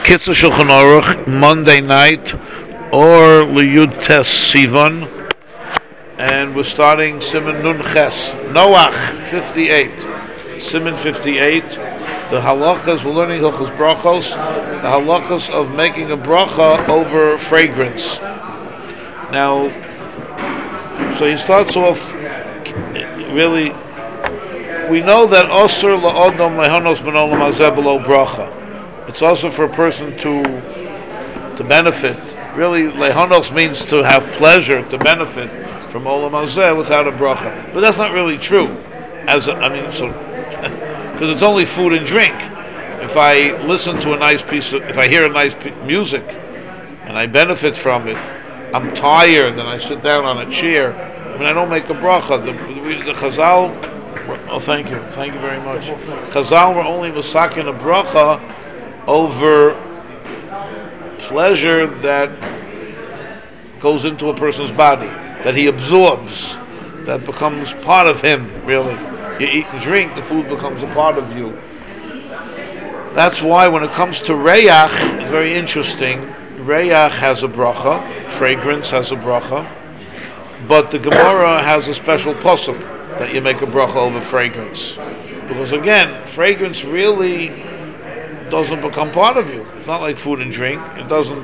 Kitzur Shulchan Aruch, Monday night, or Liyud Tes Sivan, and we're starting Siman Nun Ches, Noach 58, Siman 58. The halachas, we're learning Hilchos Brachos, the halachas of making a bracha over fragrance. Now, so he starts off, really, we know that Osir La'odom Lehonos B'nolam Hazeh B'lo Bracha. It's also for a person to benefit. Really, lehonos means to have pleasure, to benefit from olam hazeh without a bracha. But that's not really true. Because it's only food and drink. If I listen to if I hear a nice music, and I benefit from it, I'm tired and I sit down on a chair. I don't make a bracha. The Chazal. Oh, thank you very much. Chazal were only masakin a bracha over pleasure that goes into a person's body, that he absorbs, that becomes part of him, really. You eat and drink, the food becomes a part of you. That's why when it comes to Reyach, it's very interesting. Reyach has a bracha, fragrance has a bracha, but the Gemara has a special posuk that you make a bracha over fragrance. Because again, fragrance really doesn't become part of you. It's not like food and drink. It doesn't.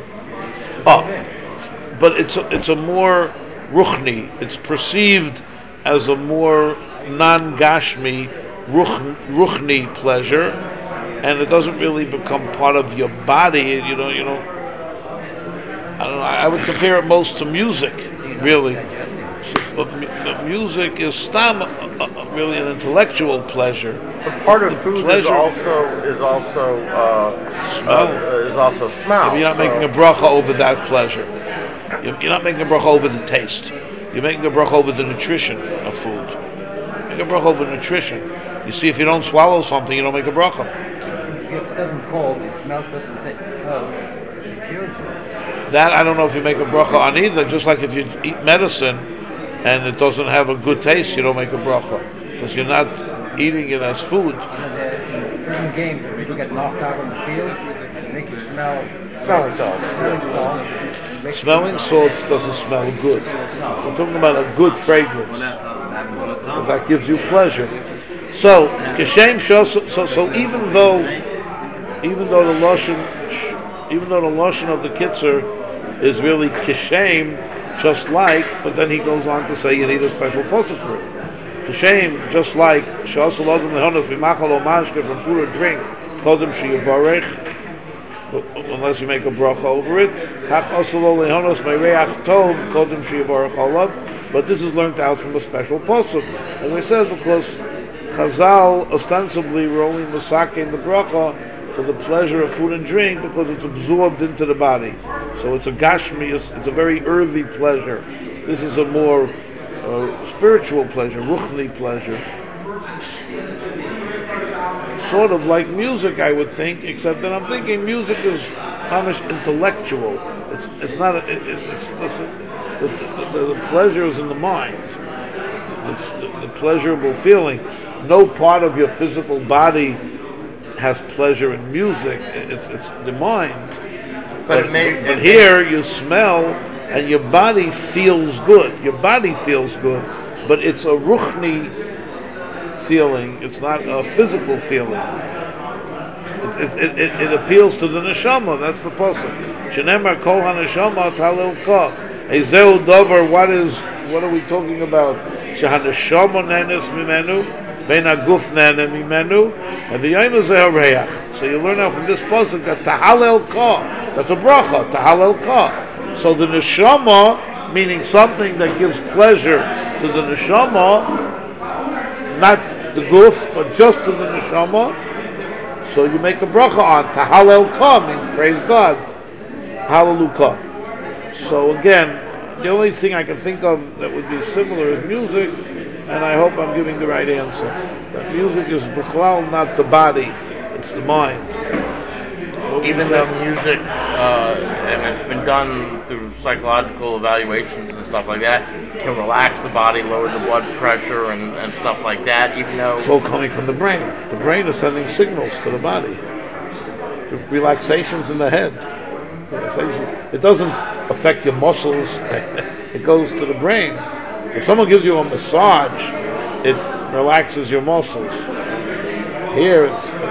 But it's a more ruchni. It's perceived as a more non-gashmi ruchni pleasure, and it doesn't really become part of your body. I don't know. I would compare it most to music, really. But music is really an intellectual pleasure. But part of food is also smell. Yeah, but you're not making a bracha over that pleasure. You're not making a bracha over the taste. You're making a bracha over the nutrition of food. Make a bracha over nutrition. You see, if you don't swallow something, you don't make a bracha. If you get sudden cold, you smell something it cures you. That I don't know if you make a bracha on either. Just like if you eat medicine and it doesn't have a good taste, you don't make a bracha because you're not eating it as food. In certain games, when people get knocked out on the field, they make you smell smelling salts. Smelling salts doesn't smell good. We're talking about a good fragrance that gives you pleasure. So, kishem so even though the lashon of the Kitzur is really kishem, just like, but then he goes on to say you need a special posuk for it. Kishem, just like she'asol adam lehonos b'machal o mashke from food or drink, kodem sheyivarech, unless you make a bracha over it. Kach asol lehonos me'reach tov kodem sheyivarech olav. But this is learned out from a special posuk, as I said, because Chazal ostensibly were only masaking the bracha for the pleasure of food and drink because it's absorbed into the body. So it's a gashmi, it's a very earthy pleasure. This is a more spiritual pleasure, ruchni pleasure. Sort of like music, I would think, except that I'm thinking music is mamish intellectual. It's not. The pleasure is in the mind. The pleasurable feeling. No part of your physical body has pleasure in music. It's the mind. But here you smell and your body feels good. Your body feels good, but it's a ruchni feeling. It's not a physical feeling. It appeals to the neshama. That's the pasuk. Shenemar kol haneshama talil ka. Ezeu dover. What are we talking about? Shehaneshama nenes mimenu. Ben aguf nene mimenu. And the yom zeh reach. So you learn out from this pasuk that tahalel ka. That's a bracha. Tahalel ka. So the neshama, meaning something that gives pleasure to the neshama, not the guf, but just to the neshama. So you make a bracha on tahalel ka, means praise God. Hallelujah. So again, the only thing I can think of that would be similar is music, and I hope I'm giving the right answer. That music is b'chlal, not the body, it's the mind. Even though music, and it's been done through psychological evaluations and stuff like that, can relax the body, lower the blood pressure and stuff like that, even though... It's all coming from the brain. The brain is sending signals to the body. The relaxation's in the head. It doesn't affect your muscles. It goes to the brain. If someone gives you a massage, it relaxes your muscles. Here,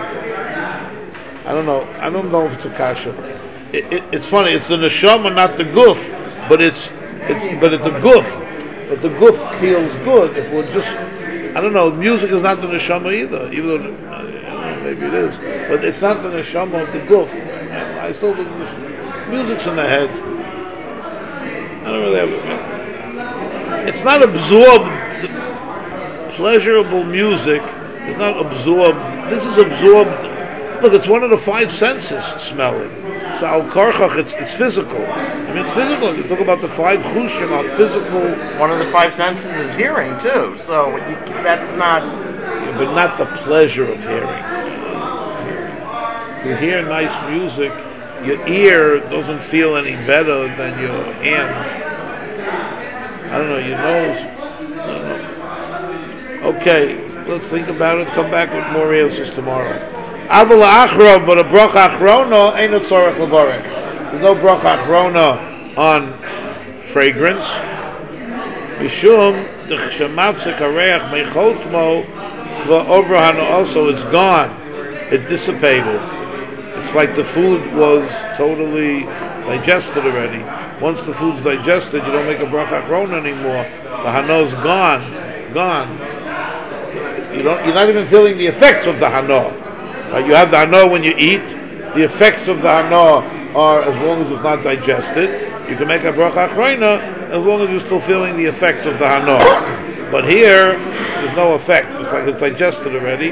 I don't know if it's a kasha. It's funny. It's the neshama, not the goof, but it's the goof. But the goof feels good. If we're just, I don't know. Music is not the neshama either. Even though maybe it is, but it's not the neshama of the goof. I still think music's in the head. I don't really have it. It's not absorbed. Pleasurable music is not absorbed. This is absorbed. Look, it's one of the five senses, smelling. So al karchach, it's physical. I mean, it's physical. You talk about the five chushim, are physical. One of the five senses is hearing too. So that's not. Yeah, but not the pleasure of hearing. If you hear nice music, your ear doesn't feel any better than your hand. I don't know, your nose. I don't know. Okay, let's think about it. Come back with more answers tomorrow. But a bracha achrona ain't no tzorech levarech. There's no bracha achrona on fragrance. Mishum the shematzik hareach meichotmo va'obrahan, also it's gone. It dissipated. It's like the food was totally digested already. Once the food's digested, you don't make a bracha achrona anymore. The hano's gone. You're not even feeling the effects of the hano. You have the hano when you eat. The effects of the hano are, as long as it's not digested, you can make a bracha achrona as long as you're still feeling the effects of the hano. But here, there's no effect. It's like it's digested already.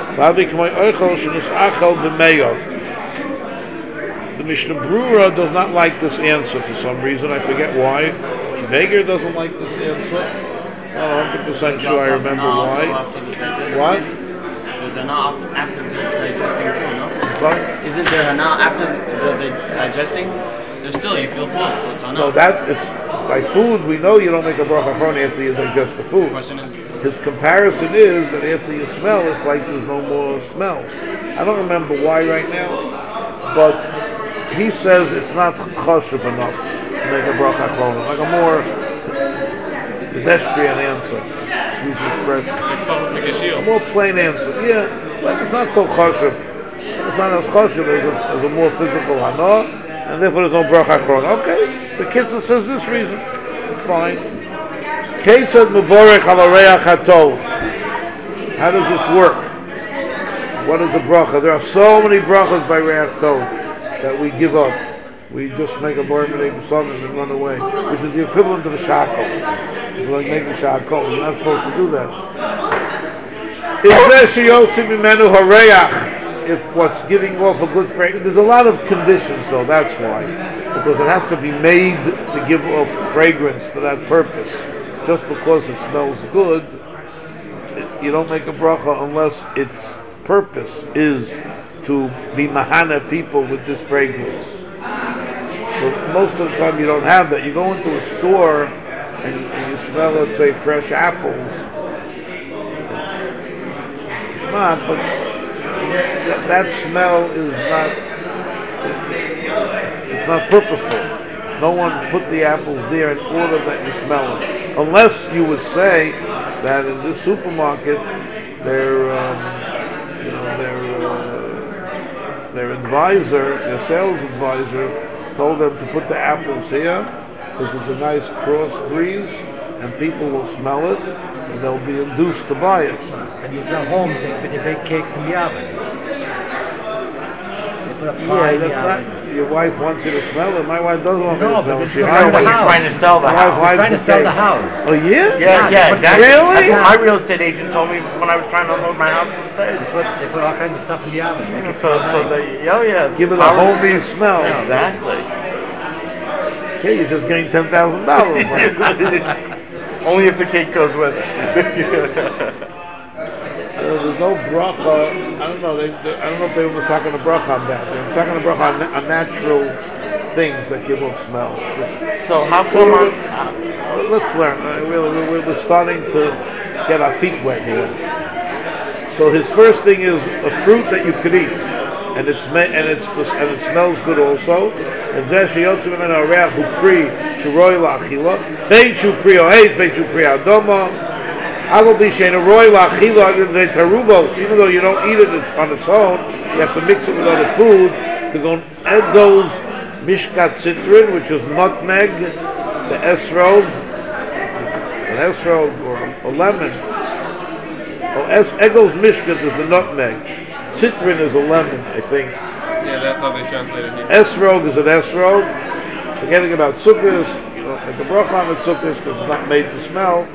The Mishnah Brura does not like this answer for some reason. I forget why. Veger doesn't like this answer. I'm not 100% sure I remember why. What? There's hana after the digesting too, no? Sorry? Isn't there hana after the digesting? There's still, you feel full, so it's hana. No, that is, by food, we know you don't make a bracha achrona after you digest the food. The question is, his comparison is that after you smell, it's like there's no more smell. I don't remember why right now, but he says it's not chashuv enough to make a bracha achrona, like a more pedestrian answer. Excuse the expression. A more plain answer. Yeah, like it's not so chashuv. It's not as chashuv as a more physical hana, and therefore there's no bracha achrona. Okay, the Kitzur says this reason. It's fine. Keitzad mevorech al hareach hatov. How does this work? What is the bracha? There are so many brachas by reach tov that we give up. We just make a bar mitzvah and run away, which is the equivalent of a shackle. It's like making a shackle. You're not supposed to do that. If what's giving off a good fragrance, there's a lot of conditions though, that's why. Because it has to be made to give off fragrance for that purpose. Just because it smells good, you don't make a bracha unless its purpose is to be mahana people with this fragrance. So most of the time you don't have that. You go into a store and you smell, let's say, fresh apples. It's not, but that smell is not. It's not purposeful. No one put the apples there in order that you smell them, unless you would say that in this supermarket, their advisor, their sales advisor, told them to put the apples here because there's a nice cross breeze and people will smell it and they'll be induced to buy it. And you sell homes, they bake cakes in the oven. They put a pie in the oven. Your wife wants you to smell it. My wife doesn't want me to smell it. You're trying to sell the house. Oh yeah? Yeah, exactly. Really? That's what my real estate agent told me when I was trying to unload my house from the States. They put all kinds of stuff in the oven. Make it So nice. Give it a homey smell. Yeah, exactly. Okay, you just gained $10,000. Only if the cake goes with it. There's no bracha. I don't know. I don't know if they were talking a bracha on that. They were talking a bracha on natural things that give off smell. So how come let's learn. We're starting to get our feet wet here. So his first thing is a fruit that you could eat. and it smells good also. And zesh yotzu mimenu reach hu pri shuroi la'achila. Bein shu pri oheit, bein shu pri adoma. Aval b'shein roi la'achila de tarubos. Even though you don't eat it on its own, you have to mix it with other food. You're going to add those mishkat citrin, which is nutmeg, the esrog, or a lemon. Egel's mishkat is the nutmeg. Citrin is a lemon, I think. Yeah, that's how they translate it here. Esrog is an esrog. Forgetting about sukkahs, you don't make a bracha on the sukkahs because it's not made to smell.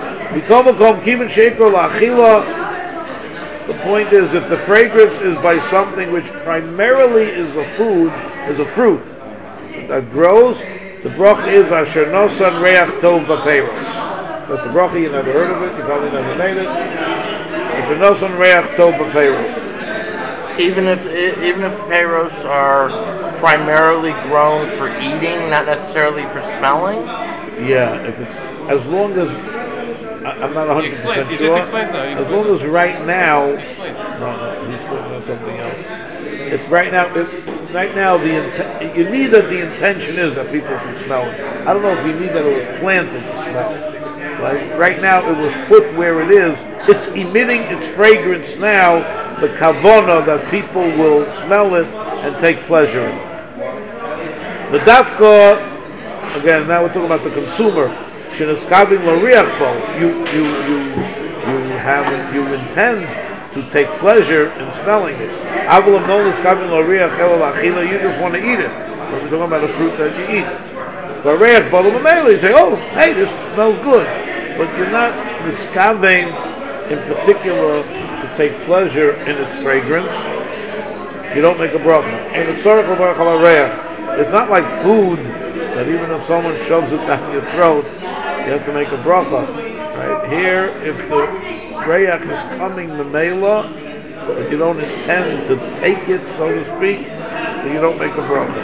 The point is, if the fragrance is by something which primarily is a fruit that grows, the bracha is asher nosan reach tov b'peiros. That's the bracha. You never heard of it. You probably never made it. Asher nosan reach tov b'peiros. Even if the peiros are primarily grown for eating, not necessarily for smelling. Yeah, if it's as long as I'm not 100% sure. You just explained though. As long as right now, Explain. no, he's talking about something else. It's right now. You need that the intention is that people should smell it. I don't know if you need that it was planted to smell. Right now, it was put where it is. It's emitting its fragrance now. The kavona that people will smell it and take pleasure in. The dafka, again, now we're talking about the consumer. You intend to take pleasure in smelling it. You just want to eat it. So we're talking about a fruit that you eat. You say, oh, hey, this smells good. But you're not miskavein in particular to take pleasure in its fragrance. You don't make a bracha. It's not like food that even if someone shoves it down your throat, you have to make a bracha. Right? Here, if the reach is coming memela, but you don't intend to take it, so to speak, so you don't make a bracha.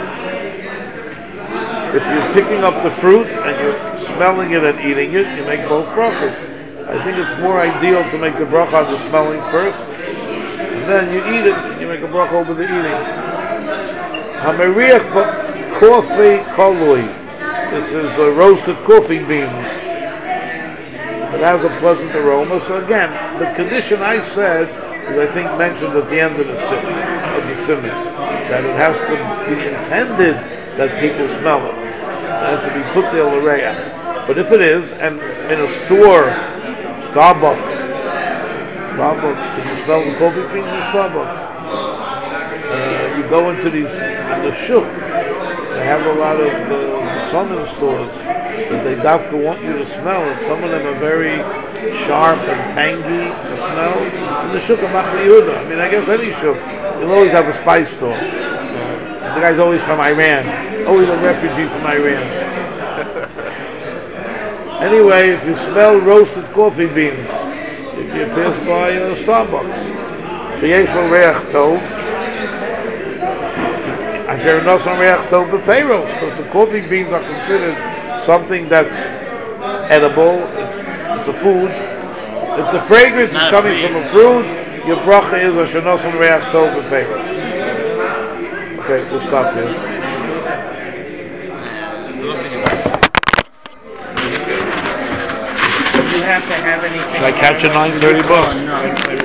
If you're picking up the fruit and you're smelling it and eating it, you make both brachas. I think it's more ideal to make the bracha on the smelling first, and then you eat it and you make a bracha over the eating. Hameriach coffee kolui. This is roasted coffee beans. It has a pleasant aroma. So again, the condition I said is I think mentioned at the end of the simon, that it has to be intended that people smell it. It has to be put there l'reach. But if it is, and in a store, Starbucks, can you smell the coffee beans in Starbucks? You go into these, in the shuk, they have a lot of summon stores that they want you to smell it. Some of them are very sharp and tangy to smell. In the shuk of Machli Yehuda, I mean, I guess any shuk, you'll always have a spice store. The guy's always from Iran, always a refugee from Iran. Anyway, if you smell roasted coffee beans, if you pass by Starbucks, so yesh lo reach tov. Asher nosan reach tov b'peiros, because the coffee beans are considered something that's edible. It's a food. If the fragrance is coming from a fruit, your bracha is asher nosan reach tov b'peiros. Okay, we'll stop here. You have to have anything. Should I catch a 9:30 bus? No.